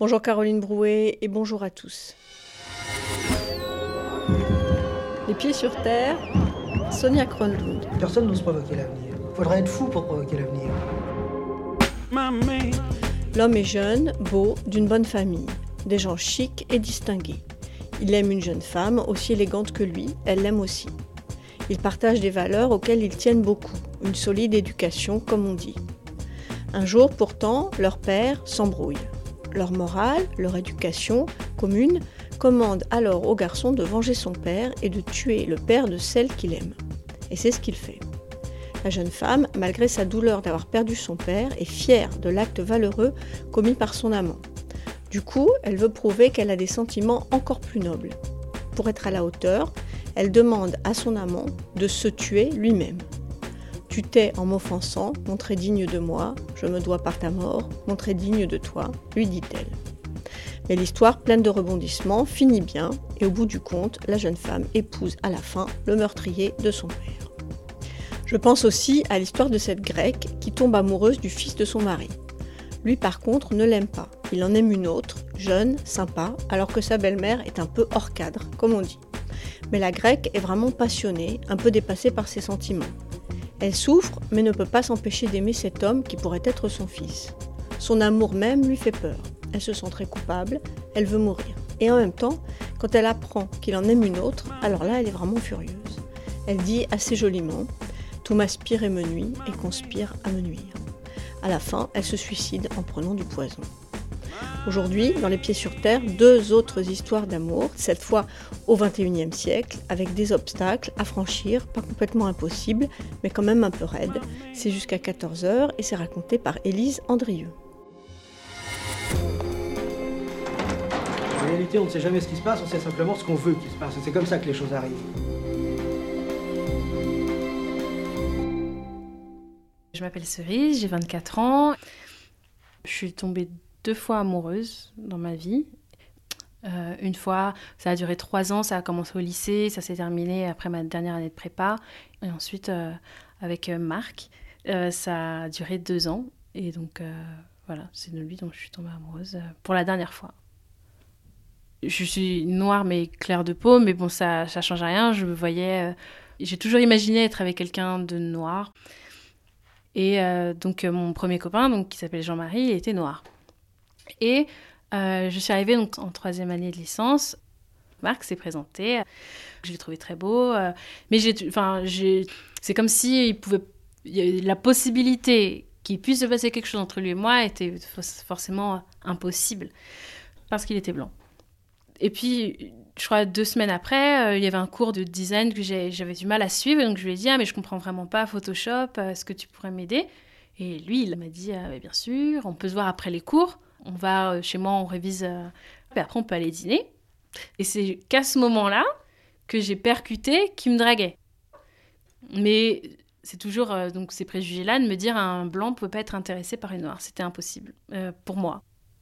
Bonjour Caroline Brouet et bonjour à tous. Les pieds sur terre, Sonia Kronlund. Personne n'ose provoquer l'avenir. Faudrait être fou pour provoquer l'avenir. L'homme est jeune, beau, d'une bonne famille, des gens chics et distingués. Il aime une jeune femme aussi élégante que lui, elle l'aime aussi. Ils partagent des valeurs auxquelles ils tiennent beaucoup, une solide éducation comme on dit. Un jour pourtant, leur père s'embrouille. Leur morale, leur éducation commune commande alors au garçon de venger son père et de tuer le père de celle qu'il aime. Et c'est ce qu'il fait. La jeune femme, malgré sa douleur d'avoir perdu son père, est fière de l'acte valeureux commis par son amant. Du coup, elle veut prouver qu'elle a des sentiments encore plus nobles. Pour être à la hauteur, elle demande à son amant de se tuer lui-même. Tu t'es en m'offensant, montré digne de moi, je me dois par ta mort, montré digne de toi, lui dit-elle. Mais l'histoire, pleine de rebondissements, finit bien, et au bout du compte, la jeune femme épouse à la fin le meurtrier de son père. Je pense aussi à l'histoire de cette Grecque qui tombe amoureuse du fils de son mari. Lui par contre ne l'aime pas, il en aime une autre, jeune, sympa, alors que sa belle-mère est un peu hors cadre, comme on dit. Mais la Grecque est vraiment passionnée, un peu dépassée par ses sentiments. Elle souffre, mais ne peut pas s'empêcher d'aimer cet homme qui pourrait être son fils. Son amour même lui fait peur. Elle se sent très coupable, elle veut mourir. Et en même temps, quand elle apprend qu'il en aime une autre, alors là, elle est vraiment furieuse. Elle dit assez joliment « Tout m'aspire et me nuit, et conspire à me nuire ». À la fin, elle se suicide en prenant du poison. Aujourd'hui, dans Les Pieds sur Terre, 2 autres histoires d'amour, cette fois au XXIe siècle, avec des obstacles à franchir, pas complètement impossibles, mais quand même un peu raides. C'est jusqu'à 14h et c'est raconté par Élise Andrieux. En réalité, on ne sait jamais ce qui se passe, on sait simplement ce qu'on veut qu'il se passe. C'est comme ça que les choses arrivent. Je m'appelle Cerise, j'ai 24 ans. Je suis tombée 2 fois amoureuse dans ma vie. Une fois, ça a duré 3 ans, ça a commencé au lycée, ça s'est terminé après ma dernière année de prépa. Et ensuite, avec Marc, ça a duré 2 ans. Et donc, voilà, c'est de lui dont je suis tombée amoureuse pour la dernière fois. Je suis noire mais claire de peau, mais bon, ça change rien. Je me voyais... j'ai toujours imaginé être avec quelqu'un de noir. Et donc, mon premier copain, donc, qui s'appelle Jean-Marie, il était noir. Et je suis arrivée donc, en 3e année de licence. Marc s'est présenté. Je l'ai trouvé très beau. Mais c'est comme si il y avait la possibilité qu'il puisse se passer quelque chose entre lui et moi était forcément impossible. Parce qu'il était blanc. Et puis, je crois 2 semaines après, il y avait un cours de design que j'avais du mal à suivre. Donc, je lui ai dit « Ah, mais je comprends vraiment pas Photoshop. Est-ce que tu pourrais m'aider ?» Et lui, il m'a dit « Bien sûr, on peut se voir après les cours. On va chez moi, on révise. Et après, on peut aller dîner. » Et c'est qu'à ce moment-là que j'ai percuté qu'il me draguait. Mais c'est toujours donc ces préjugés-là de me dire un blanc ne peut pas être intéressé par une noire. C'était impossible pour moi.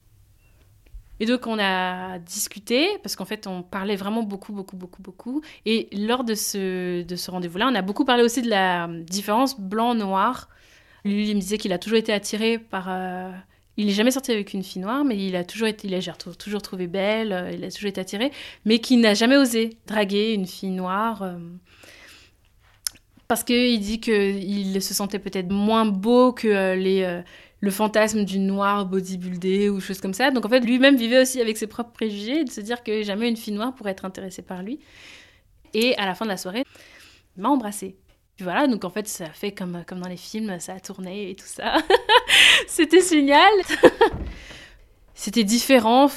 Et donc, on a discuté, parce qu'en fait, on parlait vraiment beaucoup. Et lors de ce rendez-vous-là, on a beaucoup parlé aussi de la différence blanc-noir. Lui, il me disait qu'il a toujours été attiré par... il n'est jamais sorti avec une fille noire, mais il a toujours trouvé belle, il a toujours été attiré, mais qu'il n'a jamais osé draguer une fille noire. Parce qu'il dit qu'il se sentait peut-être moins beau que le fantasme d'une noire bodybuildée ou choses comme ça. Donc en fait, lui-même vivait aussi avec ses propres préjugés, de se dire que jamais une fille noire pourrait être intéressée par lui. Et à la fin de la soirée, il m'a embrassée. Puis voilà, donc en fait, ça a fait comme dans les films, ça a tourné et tout ça. C'était génial. C'était différent,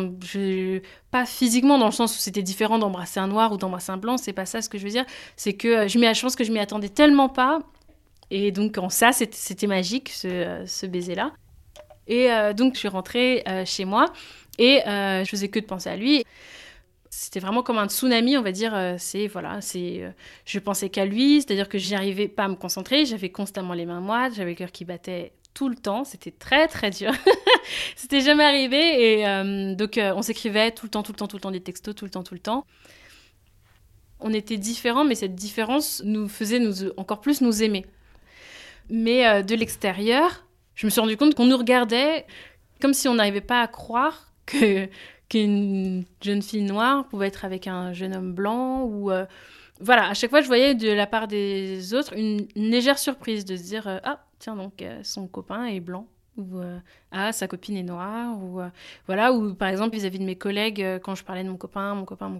pas physiquement dans le sens où c'était différent d'embrasser un noir ou d'embrasser un blanc, c'est pas ça ce que je veux dire. C'est que je pense que je m'y attendais tellement pas. Et donc, en ça, c'était magique, ce baiser-là. Et donc, je suis rentrée chez moi et je faisais que de penser à lui. C'était vraiment comme un tsunami, on va dire. Je pensais qu'à lui, c'est-à-dire que j'arrivais pas à me concentrer. J'avais constamment les mains moites, j'avais le cœur qui battait tout le temps. C'était très, très dur. C'était jamais arrivé. Et donc, on s'écrivait tout le temps des textos, tout le temps. On était différents, mais cette différence nous faisait encore plus nous aimer. Mais de l'extérieur, je me suis rendu compte qu'on nous regardait comme si on n'arrivait pas à croire qu'une jeune fille noire pouvait être avec un jeune homme blanc ou voilà, à chaque fois je voyais de la part des autres une légère surprise de se dire ah tiens donc son copain est blanc ou ah sa copine est noire ou voilà, ou par exemple vis-à-vis de mes collègues quand je parlais de mon copain,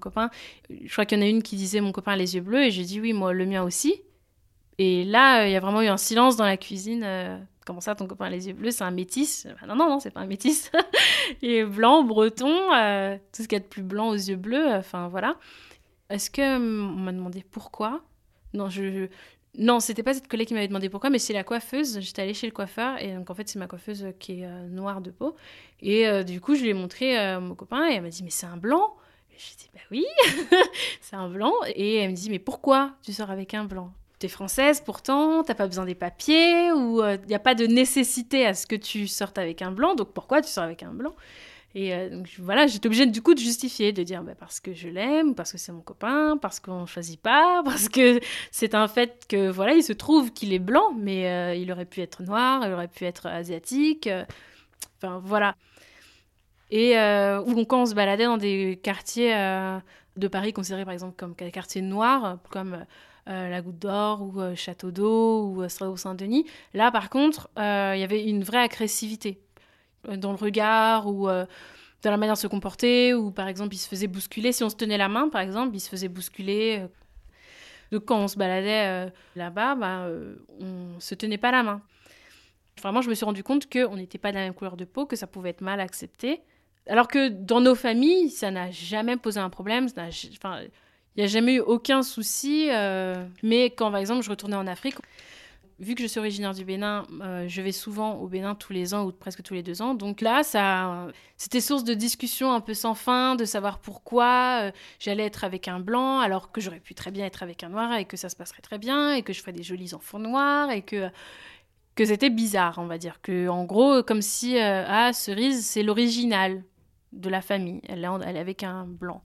je crois qu'il y en a une qui disait mon copain a les yeux bleus et j'ai dit oui moi le mien aussi. Et là, il y a vraiment eu un silence dans la cuisine. Comment ça, ton copain a les yeux bleus, c'est un métis? Non, c'est pas un métis. Il est blanc, breton, tout ce qu'il y a de plus blanc aux yeux bleus. Enfin, voilà. Est-ce que on m'a demandé pourquoi? Non, non, c'était pas cette collègue qui m'avait demandé pourquoi, mais c'est la coiffeuse. J'étais allée chez le coiffeur, et donc en fait, c'est ma coiffeuse qui est noire de peau. Et du coup, je lui ai montré mon copain, et elle m'a dit, mais c'est un blanc? Et j'ai dit, bah oui, c'est un blanc. Et elle me dit, mais pourquoi tu sors avec un blanc? T'es française pourtant, t'as pas besoin des papiers, ou il n'y a pas de nécessité à ce que tu sortes avec un blanc, donc pourquoi tu sors avec un blanc? Et donc, voilà, j'étais obligée du coup de justifier, de dire bah, parce que je l'aime, parce que c'est mon copain, parce qu'on choisit pas, parce que c'est un fait que voilà, il se trouve qu'il est blanc, mais il aurait pu être noir, il aurait pu être asiatique, enfin voilà. Et ou quand on se baladait dans des quartiers de Paris considérés par exemple comme des quartiers noirs, comme la Goutte d'Or ou Château d'Eau ou Strasbourg-Saint-Denis, là par contre, il y avait une vraie agressivité dans le regard ou dans la manière de se comporter, ou par exemple il se faisait bousculer, si on se tenait la main par exemple, il se faisait bousculer. Donc quand on se baladait là-bas, on se tenait pas la main. Vraiment, je me suis rendu compte qu'on n'était pas de la même couleur de peau, que ça pouvait être mal accepté. Alors que dans nos familles, ça n'a jamais posé un problème, il n'y a jamais eu aucun souci. Mais quand par exemple je retournais en Afrique, vu que je suis originaire du Bénin, je vais souvent au Bénin tous les ans ou presque tous les 2 ans. Donc là, c'était source de discussion un peu sans fin, de savoir pourquoi j'allais être avec un blanc, alors que j'aurais pu très bien être avec un noir et que ça se passerait très bien et que je ferais des jolis enfants noirs et que c'était bizarre, on va dire. Que, en gros, comme si Cerise, c'est l'original de la famille. Elle est avec un blanc.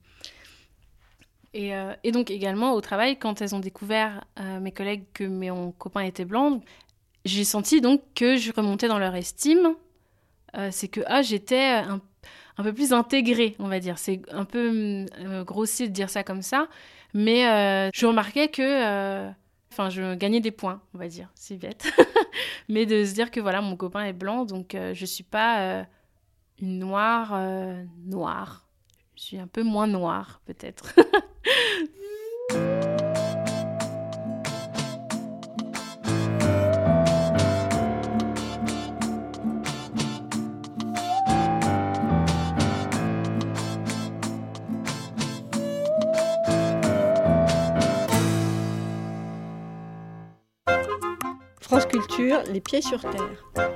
Et donc également au travail, quand elles ont découvert, mes collègues, que mon copain était blanc, j'ai senti donc que je remontais dans leur estime. C'est que j'étais un peu plus intégrée, on va dire. C'est un peu grossier de dire ça comme ça, mais je remarquais que je gagnais des points, on va dire, c'est bête. Mais de se dire que voilà, mon copain est blanc, donc je suis pas une noire noire. Je suis un peu moins noire, peut-être. France Culture, les pieds sur terre.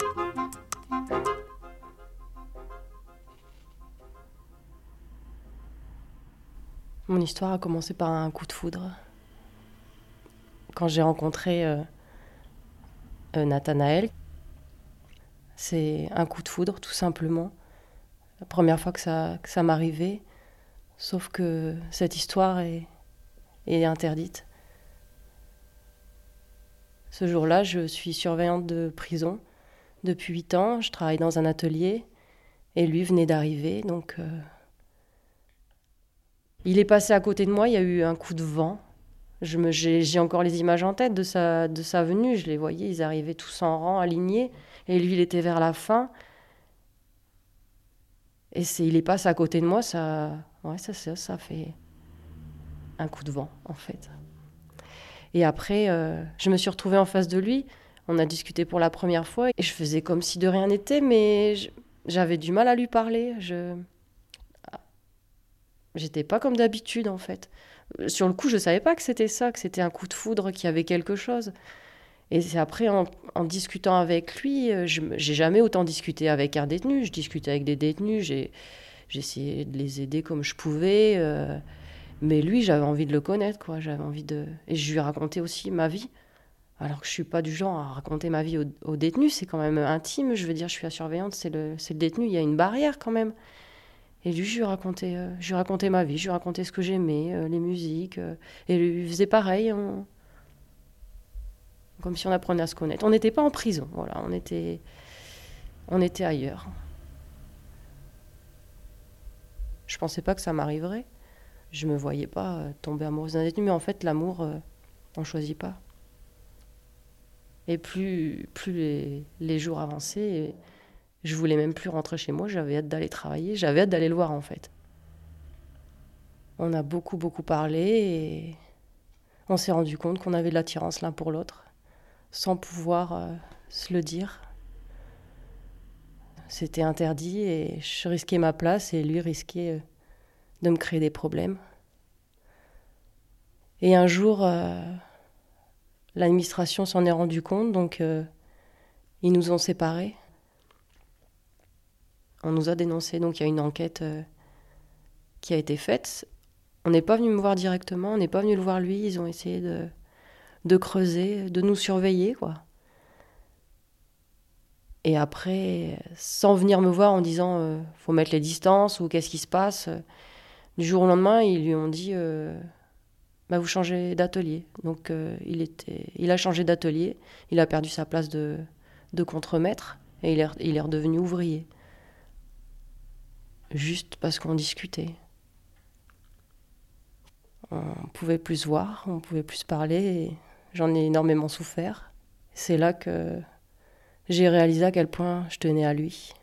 Mon histoire a commencé par un coup de foudre. Quand j'ai rencontré Nathanaël, c'est un coup de foudre, tout simplement. La première fois que ça m'arrivait, sauf que cette histoire est interdite. Ce jour-là, je suis surveillante de prison depuis 8 ans. Je travaille dans un atelier et lui venait d'arriver, donc... Il est passé à côté de moi, il y a eu un coup de vent. J'ai encore les images en tête de sa venue. Je les voyais, ils arrivaient tous en rang, alignés. Et lui, il était vers la fin. Et il est passé à côté de moi, ça fait un coup de vent, en fait. Et après, je me suis retrouvée en face de lui. On a discuté pour la première fois. Et je faisais comme si de rien n'était, mais j'avais du mal à lui parler. J'étais pas comme d'habitude, en fait. Sur le coup, je savais pas que c'était ça, que c'était un coup de foudre, qu'il y avait quelque chose. Et c'est après, en discutant avec lui, j'ai jamais autant discuté avec un détenu. Je discutais avec des détenus, j'ai essayé de les aider comme je pouvais. Mais lui, j'avais envie de le connaître, quoi. Et je lui ai raconté aussi ma vie. Alors que je suis pas du genre à raconter ma vie aux détenus, c'est quand même intime. Je veux dire, je suis la surveillante, c'est le détenu, il y a une barrière quand même. Et lui, je lui racontais ma vie, je lui racontais ce que j'aimais, les musiques. Et lui, il faisait pareil, comme si on apprenait à se connaître. On n'était pas en prison, voilà, on était ailleurs. Je pensais pas que ça m'arriverait. Je me voyais pas tomber amoureuse d'un détenu, mais en fait, l'amour, on choisit pas. Et plus les jours avançaient, je voulais même plus rentrer chez moi, j'avais hâte d'aller travailler, j'avais hâte d'aller le voir en fait. On a beaucoup parlé et on s'est rendu compte qu'on avait de l'attirance l'un pour l'autre, sans pouvoir se le dire. C'était interdit et je risquais ma place et lui risquait de me créer des problèmes. Et un jour, l'administration s'en est rendu compte, donc ils nous ont séparés. On nous a dénoncés, donc il y a une enquête qui a été faite. On n'est pas venu me voir directement, on n'est pas venu le voir lui, ils ont essayé de creuser, de nous surveiller, quoi. Et après, sans venir me voir en disant faut mettre les distances ou qu'est-ce qui se passe, du jour au lendemain, ils lui ont dit vous changez d'atelier. Donc il a changé d'atelier, il a perdu sa place de contremaître et il est redevenu ouvrier. Juste parce qu'on discutait. On pouvait plus se voir, on pouvait plus se parler et j'en ai énormément souffert. C'est là que j'ai réalisé à quel point je tenais à lui.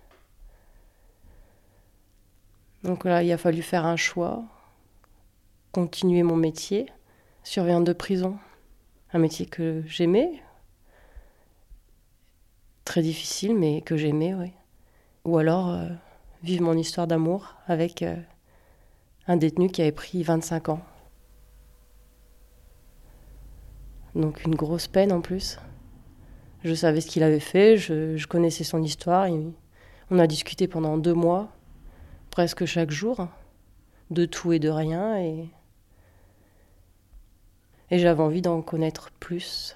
Donc là, il a fallu faire un choix, continuer mon métier, surveillante de prison, un métier que j'aimais, très difficile, mais que j'aimais, oui. Ou alors vivre mon histoire d'amour avec un détenu qui avait pris 25 ans. Donc une grosse peine en plus. Je savais ce qu'il avait fait, je connaissais son histoire. On a discuté pendant 2 mois, presque chaque jour, de tout et de rien. Et j'avais envie d'en connaître plus.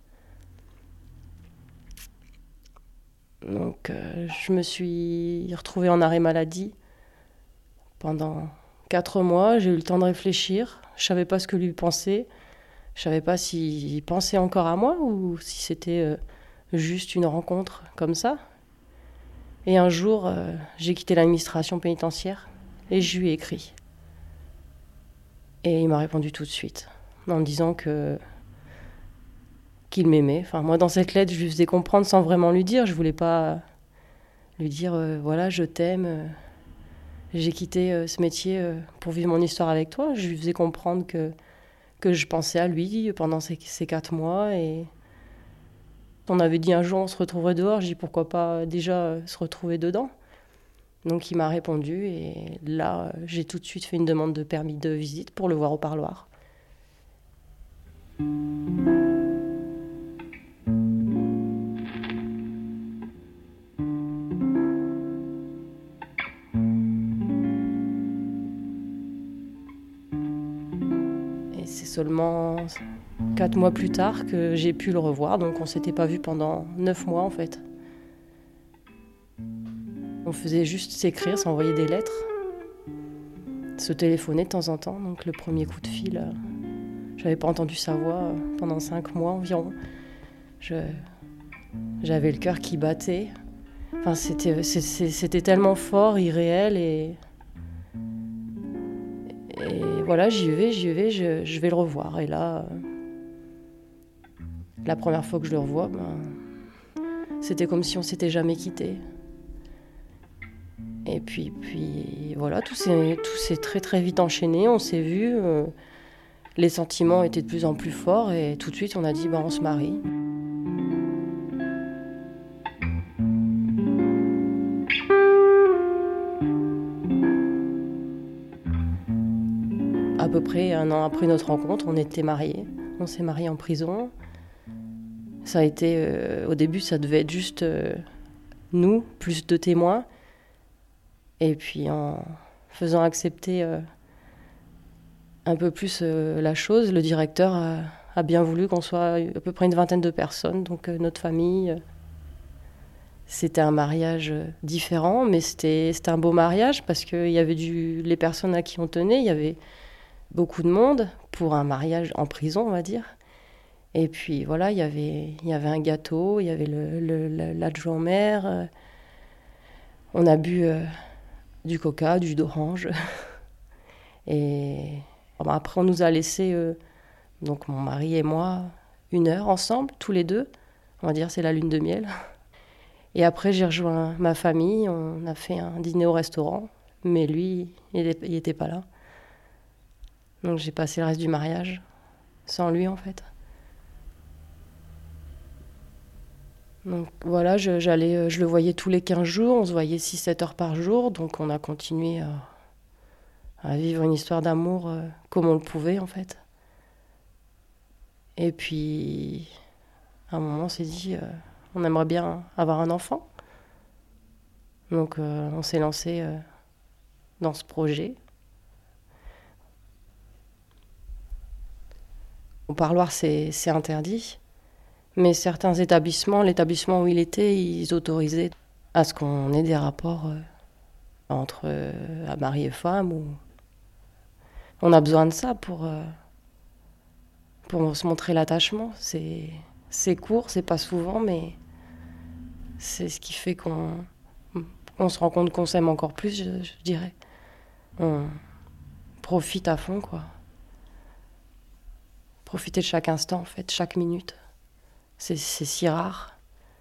Donc je me suis retrouvée en arrêt maladie pendant 4 mois. J'ai eu le temps de réfléchir. Je ne savais pas ce que lui pensait. Je ne savais pas s'il pensait encore à moi ou si c'était juste une rencontre comme ça. Et un jour, j'ai quitté l'administration pénitentiaire et je lui ai écrit. Et il m'a répondu tout de suite en me disant qu'il m'aimait. Enfin, moi, dans cette lettre, je lui faisais comprendre sans vraiment lui dire. Je ne voulais pas lui dire voilà, je t'aime. J'ai quitté ce métier pour vivre mon histoire avec toi. Je lui faisais comprendre que je pensais à lui pendant ces 4 mois. Et on avait dit un jour on se retrouverait dehors. J'ai dit pourquoi pas déjà se retrouver dedans. Donc il m'a répondu et là j'ai tout de suite fait une demande de permis de visite pour le voir au parloir. C'est seulement 4 mois plus tard que j'ai pu le revoir, donc on s'était pas vu pendant 9 mois en fait. On faisait juste s'écrire, s'envoyer des lettres, se téléphoner de temps en temps, donc le premier coup de fil, j'avais pas entendu sa voix pendant 5 mois environ. J'avais le cœur qui battait, enfin c'était tellement fort, irréel et voilà, j'y vais, je vais le revoir. Et là, la première fois que je le revois, c'était comme si on s'était jamais quitté. Et puis voilà, tout s'est très très vite enchaîné, on s'est vus, les sentiments étaient de plus en plus forts et tout de suite on a dit on se marie. À peu près 1 an après notre rencontre, on était mariés. On s'est mariés en prison. Ça a été, au début, ça devait être juste nous, plus 2 témoins. Et puis en faisant accepter un peu plus la chose, le directeur a bien voulu qu'on soit à peu près une 20aine de personnes. Donc notre famille, c'était un mariage différent, mais c'était un beau mariage parce qu'il y avait les personnes à qui on tenait, il y avait beaucoup de monde pour un mariage en prison, on va dire. Et puis voilà, il y avait un gâteau, il y avait l'adjoint au maire. On a bu du coca, du jus d'orange. Et après, on nous a laissé, donc mon mari et moi, 1 heure ensemble, tous les deux. On va dire c'est la lune de miel. Et après, j'ai rejoint ma famille. On a fait un dîner au restaurant. Mais lui, il était pas là. Donc j'ai passé le reste du mariage sans lui, en fait. Donc voilà, je le voyais tous les 15 jours. On se voyait 6-7 heures par jour. Donc on a continué à vivre une histoire d'amour comme on le pouvait, en fait. Et puis, à un moment, on s'est dit, on aimerait bien avoir un enfant. Donc, on s'est lancé dans ce projet. Au parloir, c'est interdit. Mais certains établissements, l'établissement où il était, ils autorisaient à ce qu'on ait des rapports entre mari et femme. On a besoin de ça pour se montrer l'attachement. C'est court, c'est pas souvent, mais c'est ce qui fait qu'on se rend compte qu'on s'aime encore plus, je dirais. On profite à fond, quoi. Profiter de chaque instant, en fait, chaque minute. C'est si rare.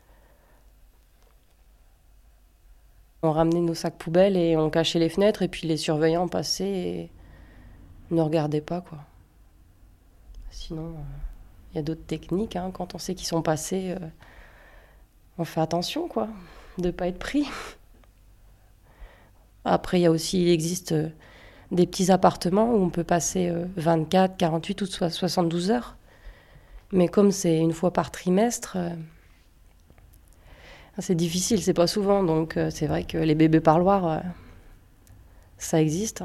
On ramenait nos sacs poubelles et on cachait les fenêtres, et puis les surveillants passaient et ne regardaient pas, quoi. Sinon, il y a d'autres techniques, hein. Quand on sait qu'ils sont passés, on fait attention, quoi, de ne pas être pris. Après, il existe des petits appartements où on peut passer 24, 48 ou 72 heures. Mais comme c'est une fois par trimestre, c'est difficile, c'est pas souvent. Donc c'est vrai que les bébés parloirs, ça existe.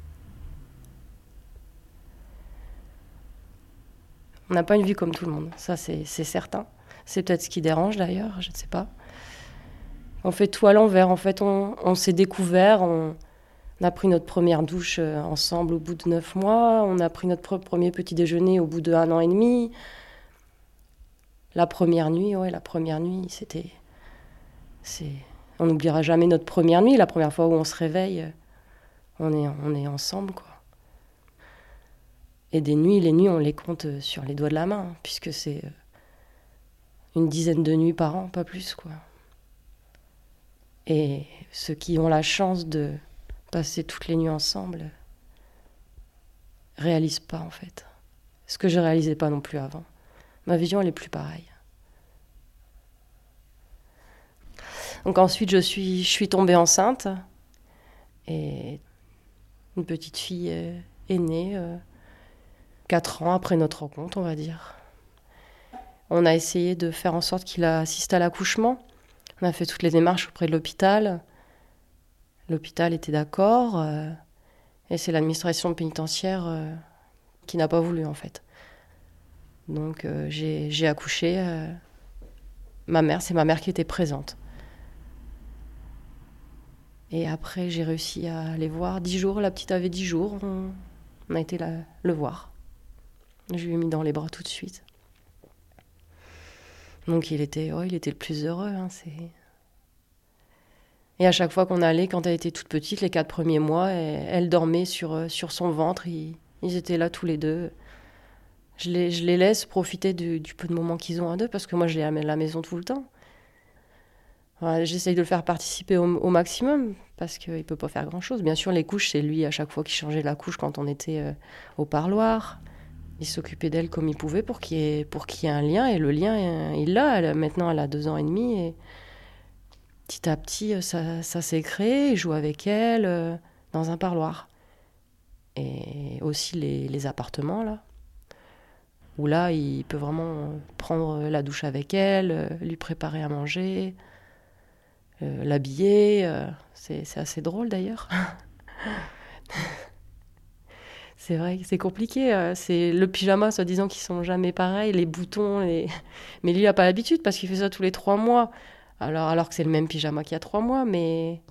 On n'a pas une vie comme tout le monde, ça c'est certain. C'est peut-être ce qui dérange d'ailleurs, je ne sais pas. On fait tout à l'envers, en fait, on s'est découvert, on a pris notre première douche ensemble au bout de 9 mois, on a pris notre premier petit déjeuner au bout d'1 an et demi. La première nuit, c'était... On n'oubliera jamais notre première nuit, la première fois où on se réveille, on est ensemble, quoi. Et les nuits, on les compte sur les doigts de la main, puisque c'est une dizaine de nuits par an, pas plus, quoi. Et ceux qui ont la chance de passer toutes les nuits ensemble réalisent pas, en fait. Ce que je réalisais pas non plus avant. Ma vision, elle est plus pareille. Donc ensuite, je suis tombée enceinte. Et une petite fille est née 4 ans après notre rencontre, on va dire. On a essayé de faire en sorte qu'il assiste à l'accouchement. On a fait toutes les démarches auprès de l'hôpital. L'hôpital était d'accord. Et c'est l'administration pénitentiaire qui n'a pas voulu, en fait. Donc j'ai accouché. C'est ma mère qui était présente. Et après, j'ai réussi à aller voir 10 jours. La petite avait 10 jours. On a été le voir. Je lui ai mis dans les bras tout de suite. Donc il était le plus heureux. Hein, Et à chaque fois qu'on allait, quand elle était toute petite, les 4 premiers mois, elle dormait sur son ventre. Ils étaient là tous les deux. Je les laisse profiter du peu de moments qu'ils ont à deux, parce que moi, je les amène à la maison tout le temps. Voilà, j'essaye de le faire participer au maximum, parce qu'il ne peut pas faire grand-chose. Bien sûr, les couches, c'est lui à chaque fois qui changeait la couche quand on était au parloir. Il s'occupait d'elle comme il pouvait pour qu'il y ait un lien. Et le lien, il l'a. Maintenant, elle a 2 ans et demi. Et petit à petit, ça s'est créé. Il joue avec elle dans un parloir. Et aussi les appartements, là. Où là, il peut vraiment prendre la douche avec elle, lui préparer à manger, l'habiller. C'est assez drôle, d'ailleurs. C'est vrai que c'est compliqué. C'est le pyjama, soi-disant, qui sont jamais pareils, les boutons. Mais lui, il n'a pas l'habitude parce qu'il fait ça tous les 3 mois. Alors que c'est le même pyjama qu'il y a 3 mois, mais...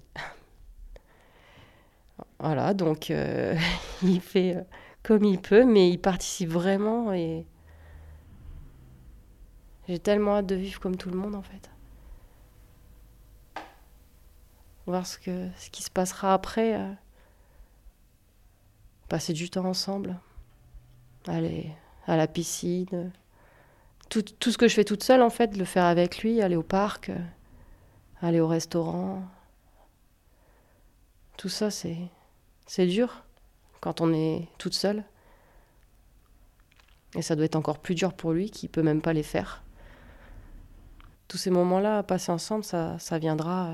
Voilà, donc il fait comme il peut, mais il participe vraiment. Et j'ai tellement hâte de vivre comme tout le monde, en fait. voir ce qui se passera après. Passer du temps ensemble, aller à la piscine, tout ce que je fais toute seule en fait, le faire avec lui, aller au parc, aller au restaurant. Tout ça c'est dur quand on est toute seule. Et ça doit être encore plus dur pour lui qui peut même pas les faire. Tous ces moments-là à passer ensemble, ça viendra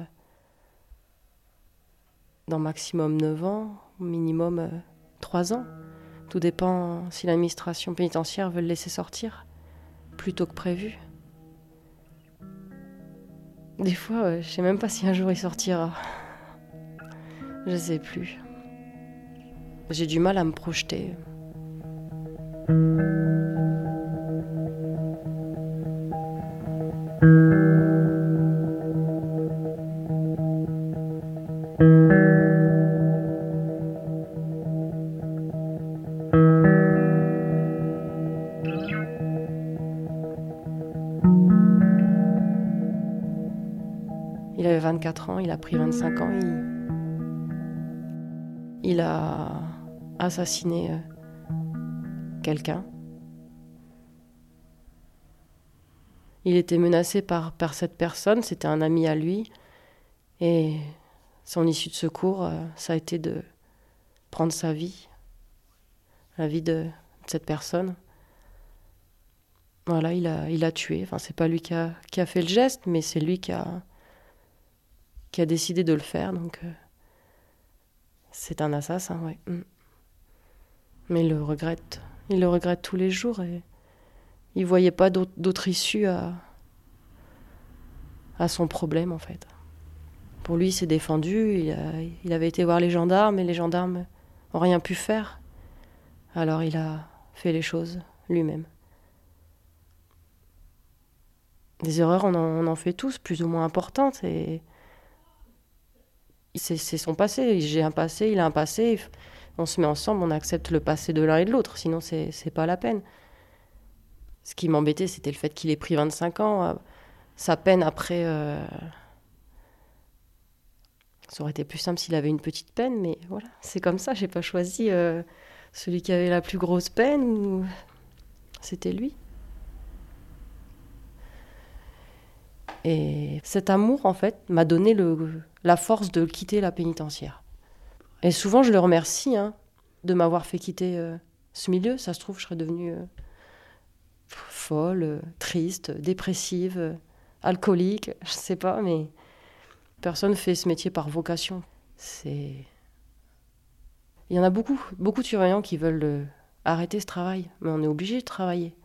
dans maximum 9 ans, minimum 3 ans. Tout dépend si l'administration pénitentiaire veut le laisser sortir plus tôt que prévu. Des fois, je sais même pas si un jour il sortira. Je sais plus. J'ai du mal à me projeter. Il avait 24 ans, il a pris 25 ans. Il a assassiné quelqu'un. Il était menacé par cette personne, c'était un ami à lui. Et son issue de secours, ça a été de prendre sa vie, la vie de cette personne. Voilà, il a tué. Enfin, c'est pas lui qui a fait le geste, mais c'est lui qui a décidé de le faire. Donc, c'est un assassin, ouais. Mais il le regrette. Il le regrette tous les jours et il voyait pas d'autre issue à son problème, en fait. Pour lui, il s'est défendu. Il avait été voir les gendarmes et les gendarmes n'ont rien pu faire. Alors, il a fait les choses lui-même. Des erreurs, on en fait tous, plus ou moins importantes. Et c'est son passé. J'ai un passé, il a un passé. On se met ensemble, on accepte le passé de l'un et de l'autre. Sinon, c'est pas la peine. Ce qui m'embêtait, c'était le fait qu'il ait pris 25 ans. Sa peine, après... ça aurait été plus simple s'il avait une petite peine, mais voilà, c'est comme ça. J'ai pas choisi celui qui avait la plus grosse peine, ou c'était lui. Et cet amour, en fait, m'a donné la force de quitter la pénitentiaire. Et souvent, je le remercie de m'avoir fait quitter ce milieu. Ça se trouve, je serais devenue folle, triste, dépressive, alcoolique, je sais pas, mais personne fait ce métier par vocation. Il y en a beaucoup de surveillants qui veulent arrêter ce travail, mais on est obligé de travailler.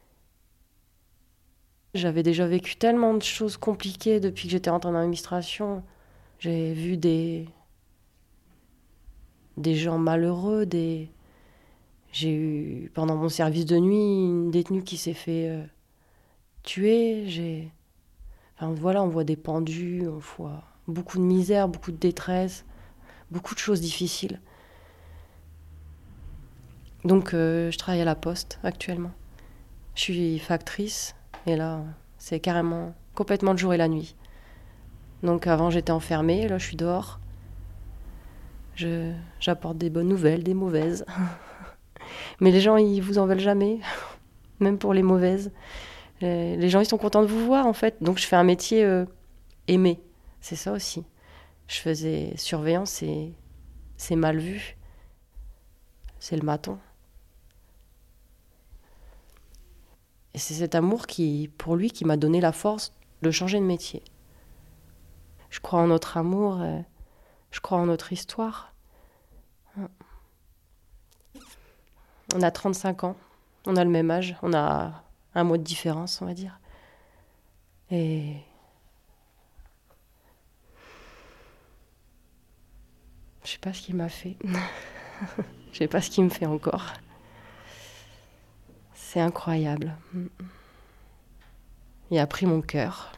J'avais déjà vécu tellement de choses compliquées depuis que j'étais rentrée en administration. J'ai vu des gens malheureux, j'ai eu, pendant mon service de nuit, une détenue qui s'est fait tuer. Enfin, voilà, on voit des pendus, on voit beaucoup de misère, beaucoup de détresse, beaucoup de choses difficiles. Donc, je travaille à la Poste actuellement. Je suis factrice. Et là, c'est carrément complètement le jour et la nuit. Donc avant, j'étais enfermée, là, je suis dehors. J'apporte des bonnes nouvelles, des mauvaises. Mais les gens, ils vous en veulent jamais, même pour les mauvaises. Les gens, ils sont contents de vous voir, en fait. Donc je fais un métier aimé. C'est ça aussi. Je faisais surveillance, c'est mal vu. C'est le maton. Et c'est cet amour pour lui, qui m'a donné la force de changer de métier. Je crois en notre amour, je crois en notre histoire. On a 35 ans, on a le même âge, on a un mois de différence, on va dire. Et je sais pas ce qu'il m'a fait. Je sais pas ce qu'il me fait encore. C'est incroyable. Il a pris mon cœur.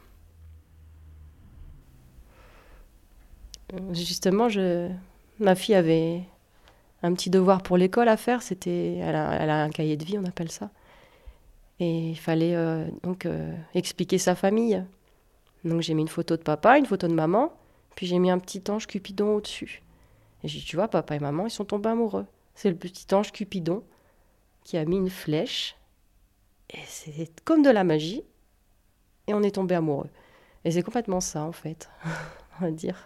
Justement, ma fille avait un petit devoir pour l'école à faire. Elle a un cahier de vie, on appelle ça. Et il fallait expliquer sa famille. Donc j'ai mis une photo de papa, une photo de maman, Puis j'ai mis un petit ange Cupidon au-dessus. Et j'ai dit, tu vois, papa et maman, ils sont tombés amoureux. C'est le petit ange Cupidon qui a mis une flèche. Et c'est comme de la magie. Et on est tombés amoureux. Et c'est complètement ça, en fait, on va dire.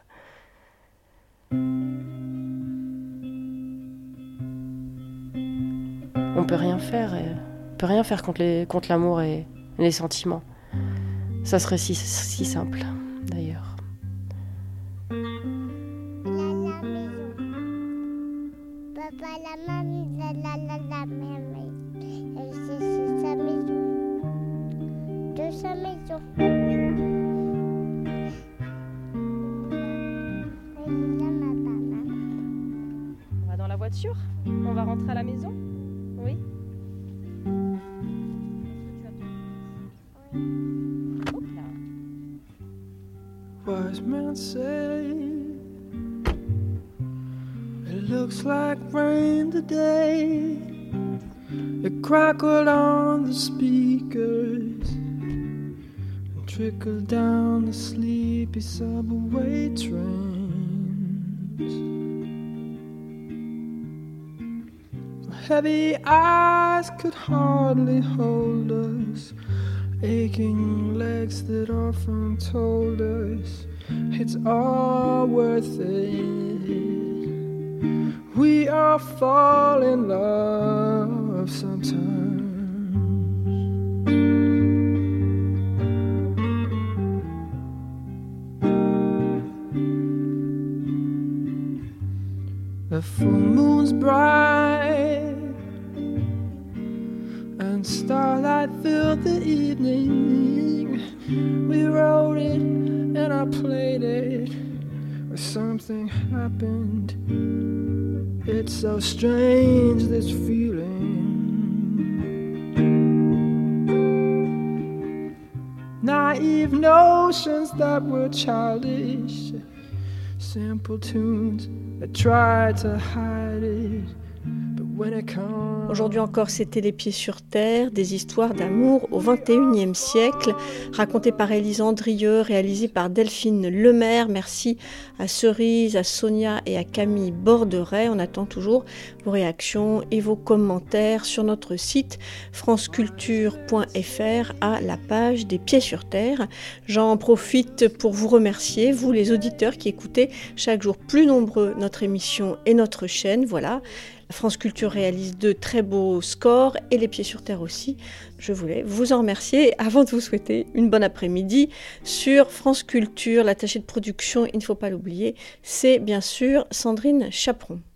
On peut rien faire. On peut rien faire contre l'amour et les sentiments. Ça serait si simple, d'ailleurs. La maison. Papa, la mamie, la mamie. C'est sa maison. De sa maison. On va dans la voiture? On va rentrer à la maison? Oui? Wise men say it looks like rain today. It crackled on the speakers and trickled down the sleepy subway trains. Heavy eyes could hardly hold us. Aching legs that often told us it's all worth it. We all fall in love sometimes. The full moon's bright and starlight filled the evening. We wrote it and I played it, but something happened. It's so strange, this feeling. Naive notions that were childish, simple tunes that tried to hide it. Aujourd'hui encore, c'était Les Pieds sur Terre, des histoires d'amour au XXIe siècle, racontées par Élise Andrieux, réalisées par Delphine Lemaire. Merci à Cerise, à Sonia et à Camille Borderet. On attend toujours vos réactions et vos commentaires sur notre site franceculture.fr à la page des Pieds sur Terre. J'en profite pour vous remercier, vous les auditeurs qui écoutez chaque jour plus nombreux notre émission et notre chaîne. Voilà. France Culture réalise de très beaux scores et Les Pieds sur Terre aussi. Je voulais vous en remercier avant de vous souhaiter une bonne après-midi sur France Culture. L'attachée de production, il ne faut pas l'oublier, c'est bien sûr Sandrine Chaperon.